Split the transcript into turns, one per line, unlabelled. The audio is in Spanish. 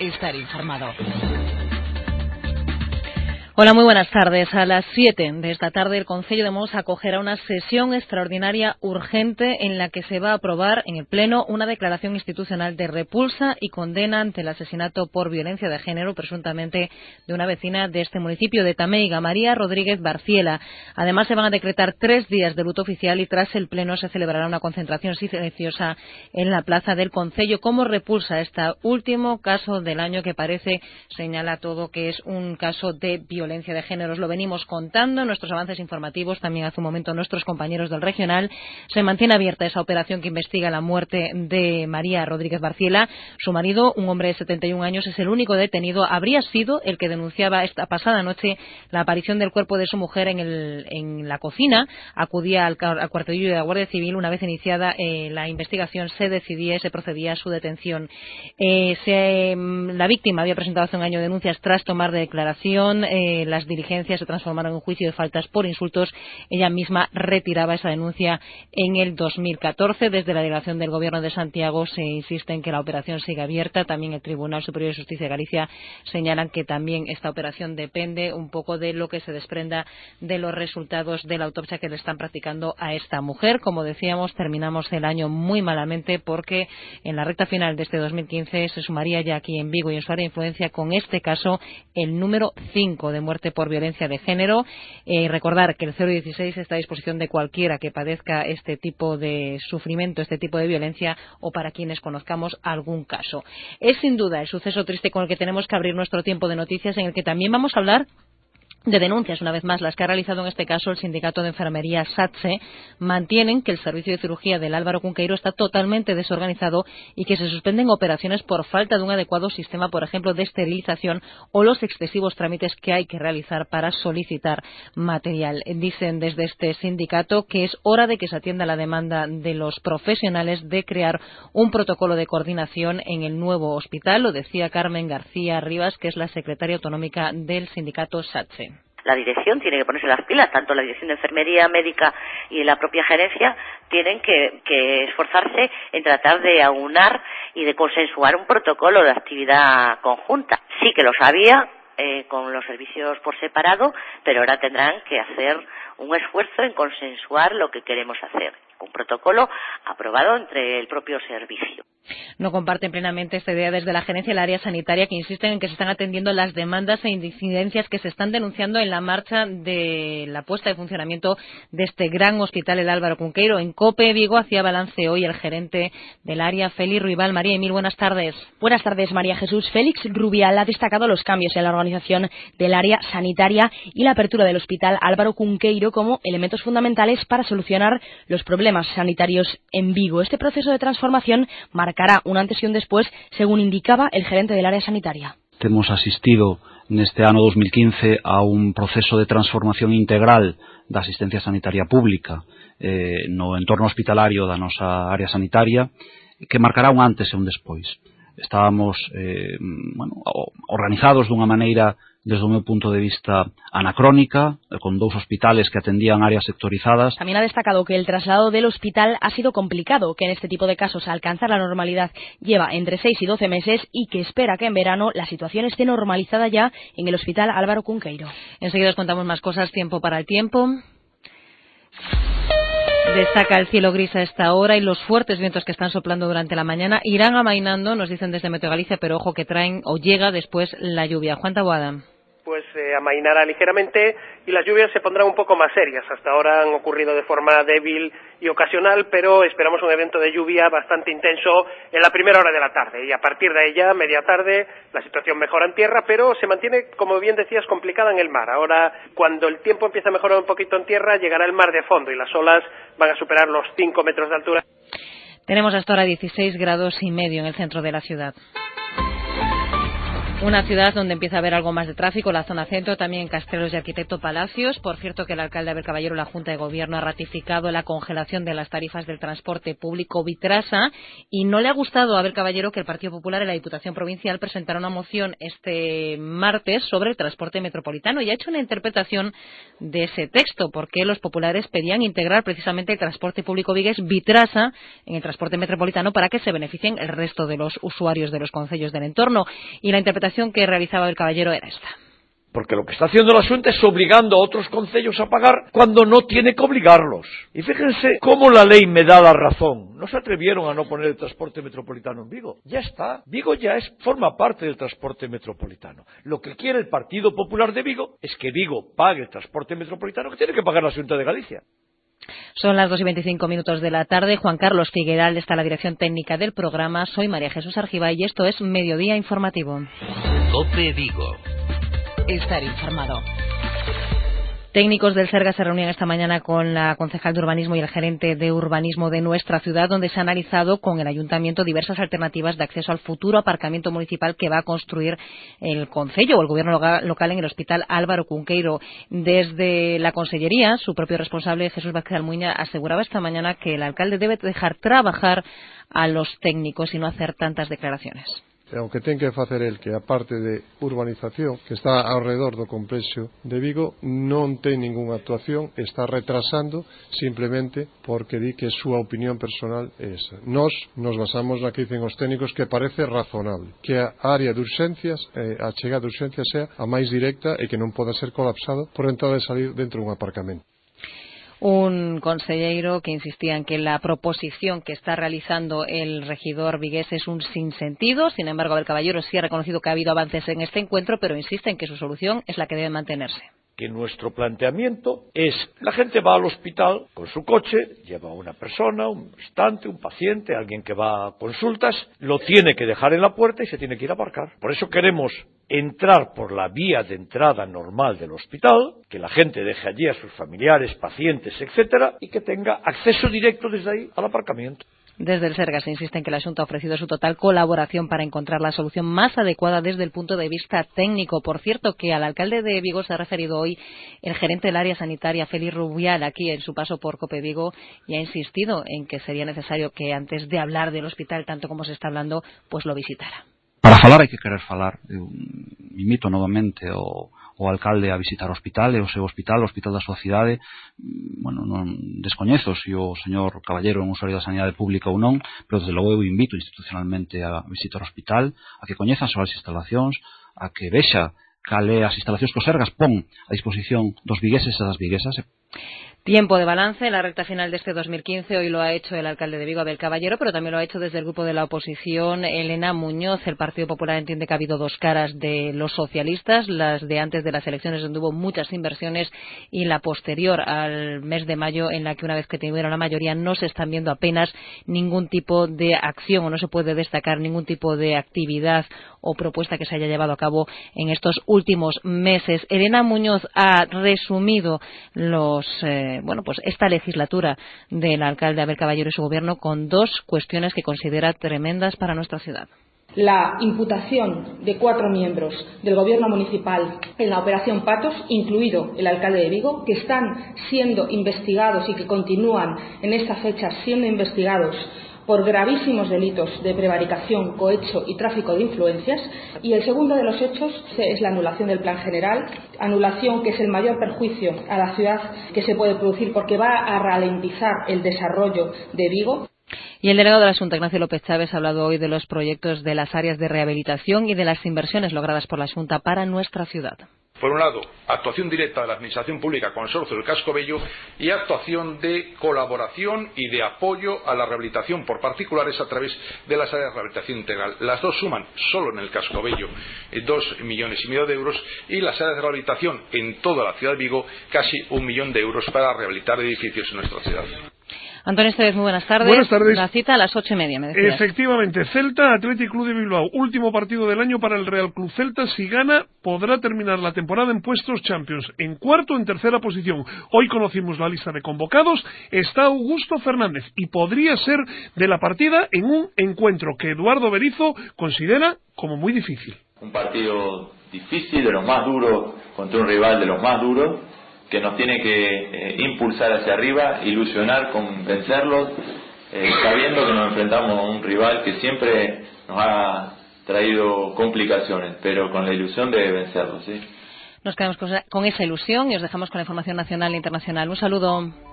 estar informado. Hola, muy buenas tardes. A las 7 de esta tarde el Concello de Mos acogerá una sesión extraordinaria urgente en la que se va a aprobar en el Pleno una declaración institucional de repulsa y condena ante el asesinato por violencia de género, presuntamente de una vecina de este municipio de Tameiga, María Rodríguez Barciela. Además, se van a decretar 3 días de luto oficial y tras el Pleno se celebrará una concentración silenciosa en la plaza del Concello como repulsa este último caso del año que parece, señala todo, que es un caso de violencia de género. Os lo venimos contando en nuestros avances informativos, también hace un momento nuestros compañeros del regional. Se mantiene abierta esa operación que investiga la muerte de María Rodríguez Barciela. Su marido, un hombre de 71 años, es el único detenido. Habría sido el que denunciaba esta pasada noche la aparición del cuerpo de su mujer en la cocina. Acudía al cuartelillo de la Guardia Civil. Una vez iniciada la investigación, se procedía a su detención. La víctima había presentado hace un año denuncias tras tomar declaración. Las diligencias se transformaron en juicio de faltas por insultos. Ella misma retiraba esa denuncia en el 2014. Desde la delegación del Gobierno de Santiago se insiste en que la operación siga abierta. También el Tribunal Superior de Justicia de Galicia señalan que también esta operación depende un poco de lo que se desprenda de los resultados de la autopsia que le están practicando a esta mujer. Como decíamos, terminamos el año muy malamente porque en la recta final de este 2015 se sumaría ya aquí en Vigo y en su área de influencia con este caso el número 5 de muerte por violencia de género. Recordar que el 016 está a disposición de cualquiera que padezca este tipo de sufrimiento, este tipo de violencia, o para quienes conozcamos algún caso. Es sin duda el suceso triste con el que tenemos que abrir nuestro tiempo de noticias, en el que también vamos a hablar de denuncias, una vez más, las que ha realizado en este caso el sindicato de enfermería SATSE. Mantienen que el servicio de cirugía del Álvaro Cunqueiro está totalmente desorganizado y que se suspenden operaciones por falta de un adecuado sistema, por ejemplo, de esterilización o los excesivos trámites que hay que realizar para solicitar material. Dicen desde este sindicato que es hora de que se atienda la demanda de los profesionales de crear un protocolo de coordinación en el nuevo hospital. Lo decía Carmen García Rivas, que es la secretaria autonómica del sindicato SATSE.
La dirección tiene que ponerse las pilas, tanto la dirección de enfermería médica y la propia gerencia tienen que esforzarse en tratar de aunar y de consensuar un protocolo de actividad conjunta. Sí que lo sabía con los servicios por separado, pero ahora tendrán que hacer un esfuerzo en consensuar lo que queremos hacer. Un protocolo aprobado entre el propio servicio.
No comparten plenamente esta idea desde la gerencia del área sanitaria, que insisten en que se están atendiendo las demandas e incidencias que se están denunciando en la marcha de la puesta de funcionamiento de este gran hospital, el Álvaro Cunqueiro. En COPE Vigo hacía balance hoy el gerente del área, Félix Ruibal. María Emil, buenas tardes.
Buenas tardes, María Jesús. Félix Rubial ha destacado los cambios en la organización del área sanitaria y la apertura del hospital Álvaro Cunqueiro como elementos fundamentales para solucionar los problemas sanitarios en Vigo. Este proceso de transformación marcará un antes y un después, según indicaba el gerente del área sanitaria.
Hemos asistido neste ano 2015 a un proceso de transformación integral da asistencia sanitaria pública no entorno hospitalario da nosa área sanitaria, que marcará un antes e un despois. Estábamos organizados dunha maneira, desde o meu punto de vista, anacrónica, con 2 hospitales que atendían áreas sectorizadas.
También ha destacado que el traslado del hospital ha sido complicado, que en este tipo de casos alcanzar la normalidad lleva entre 6 y 12 meses y que espera que en verano la situación esté normalizada ya en el hospital Álvaro Cunqueiro.
Enseguida os contamos más cosas. Tiempo para el tiempo. Destaca el cielo gris a esta hora y los fuertes vientos que están soplando durante la mañana irán amainando, nos dicen desde Meteo Galicia, pero ojo que traen o llega después la lluvia. Juan Taboada.
Pues amainará ligeramente y las lluvias se pondrán un poco más serias. Hasta ahora han ocurrido de forma débil y ocasional, pero esperamos un evento de lluvia bastante intenso en la primera hora de la tarde. Y a partir de ella, media tarde, la situación mejora en tierra, pero se mantiene, como bien decías, complicada en el mar. Ahora, cuando el tiempo empieza a mejorar un poquito en tierra, llegará el mar de fondo y las olas van a superar los 5 metros de altura.
Tenemos hasta ahora 16,5 grados en el centro de la ciudad. Una ciudad donde empieza a haber algo más de tráfico, la zona centro, también Castelos y Arquitecto Palacios. Por cierto, que el alcalde Abel Caballero, la Junta de Gobierno, ha ratificado la congelación de las tarifas del transporte público Vitrasa, y no le ha gustado a Abel Caballero que el Partido Popular y la Diputación Provincial presentara una moción este martes sobre el transporte metropolitano, y ha hecho una interpretación de ese texto, porque los populares pedían integrar precisamente el transporte público vigués Vitrasa en el transporte metropolitano para que se beneficien el resto de los usuarios de los concellos del entorno. Y la interpretación que realizaba el caballero era esta.
Porque lo que está haciendo la Xunta es obligando a otros concellos a pagar cuando no tiene que obligarlos. Y fíjense cómo la ley me da la razón. No se atrevieron a no poner el transporte metropolitano en Vigo. Ya está. Vigo ya forma parte del transporte metropolitano. Lo que quiere el Partido Popular de Vigo es que Vigo pague el transporte metropolitano que tiene que pagar la Xunta de Galicia.
Son las 2:25 de la tarde. Juan Carlos Figueral está en la dirección técnica del programa. Soy María Jesús Argibay y esto es Mediodía Informativo.
COPE Vigo.
Estar informado.
Técnicos del Sergas se reunían esta mañana con la concejal de urbanismo y el gerente de urbanismo de nuestra ciudad, donde se ha analizado con el ayuntamiento diversas alternativas de acceso al futuro aparcamiento municipal que va a construir el concello o el gobierno local en el Hospital Álvaro Cunqueiro. Desde la consellería, su propio responsable, Jesús Vázquez Almuña, aseguraba esta mañana que el alcalde debe dejar trabajar a los técnicos y no hacer tantas declaraciones.
Aunque ten que facer el que a parte de urbanización que está ao redor do complexo de Vigo non ten ningunha actuación, está retrasando simplemente porque di que a súa opinión personal é esa. Nos basamos na que dicen os técnicos que parece razonable que a área de urxencias, a chegada de urxencias sea a máis directa e que non poda ser colapsado por entrada e salir dentro dun aparcamento.
Un conselleiro que insistía en que la proposición que está realizando el regidor vigués es un sinsentido. Sin embargo, Abel Caballero sí ha reconocido que ha habido avances en este encuentro, pero insiste en que su solución es la que debe mantenerse.
Que nuestro planteamiento es, la gente va al hospital con su coche, lleva a una persona, un visitante, un paciente, alguien que va a consultas, lo tiene que dejar en la puerta y se tiene que ir a aparcar. Por eso queremos entrar por la vía de entrada normal del hospital, que la gente deje allí a sus familiares, pacientes, etcétera, y que tenga acceso directo desde ahí al aparcamiento.
Desde el Sergas insiste en que la Xunta ha ofrecido su total colaboración para encontrar la solución más adecuada desde el punto de vista técnico. Por cierto, que al alcalde de Vigo se ha referido hoy el gerente del área sanitaria, Félix Rubial, aquí en su paso por COPE Vigo, y ha insistido en que sería necesario que antes de hablar del hospital, tanto como se está hablando, pues lo visitara.
Para falar hai que querer falar. Eu invito novamente o alcalde a visitar o hospital, e o seu hospital, o Hospital da súa cidade. Bueno, non descoñezo se o señor Caballero é un usuario da sanidade pública ou non, pero desde logo eu invito institucionalmente a visitar o hospital, a que coñeza as súas instalacións, a que vexa cal é as instalacións que o Sergas pon a disposición dos vigueses e das viguesas.
Tiempo de balance en la recta final de este 2015. Hoy lo ha hecho el alcalde de Vigo, Abel Caballero, pero también lo ha hecho desde el grupo de la oposición, Elena Muñoz. El Partido Popular entiende que ha habido dos caras de los socialistas, las de antes de las elecciones, donde hubo muchas inversiones, y la posterior al mes de mayo, en la que una vez que tuvieron la mayoría no se están viendo apenas ningún tipo de acción, o no se puede destacar ningún tipo de actividad o propuesta que se haya llevado a cabo en estos últimos meses. Elena Muñoz ha resumido esta legislatura del alcalde Abel Caballero y su gobierno con dos cuestiones que considera tremendas para nuestra ciudad.
La imputación de 4 miembros del gobierno municipal en la operación Patos, incluido el alcalde de Vigo, que están siendo investigados y que continúan en esta fecha siendo investigados por gravísimos delitos de prevaricación, cohecho y tráfico de influencias. Y el segundo de los hechos es la anulación del plan general, anulación que es el mayor perjuicio a la ciudad que se puede producir porque va a ralentizar el desarrollo de Vigo.
Y el delegado de la Xunta, Ignacio López Chávez, ha hablado hoy de los proyectos de las áreas de rehabilitación y de las inversiones logradas por la Xunta para nuestra ciudad.
Por un lado, actuación directa de la Administración Pública Consorcio del Casco Bello y actuación de colaboración y de apoyo a la rehabilitación por particulares a través de las áreas de rehabilitación integral. Las dos suman, solo en el Casco Bello, 2,5 millones de euros, y las áreas de rehabilitación en toda la ciudad de Vigo, casi 1 millón de euros para rehabilitar edificios en nuestra ciudad.
Antonio Esteves, muy buenas tardes.
Buenas tardes.
La cita a las 8:30, me decías.
Efectivamente, Celta, Athletic Club de Bilbao. Último partido del año para el Real Club Celta. Si gana, podrá terminar la temporada en puestos Champions, en cuarto o en tercera posición. Hoy conocimos la lista de convocados. Está Augusto Fernández y podría ser de la partida en un encuentro que Eduardo Berizzo considera como muy difícil.
un partido difícil, de los más duros, contra un rival de los más duros, que nos tiene que impulsar hacia arriba, ilusionar con vencerlos, sabiendo que nos enfrentamos a un rival que siempre nos ha traído complicaciones, pero con la ilusión de vencerlos, ¿sí?
Nos quedamos con esa ilusión y os dejamos con la información nacional e internacional. Un saludo.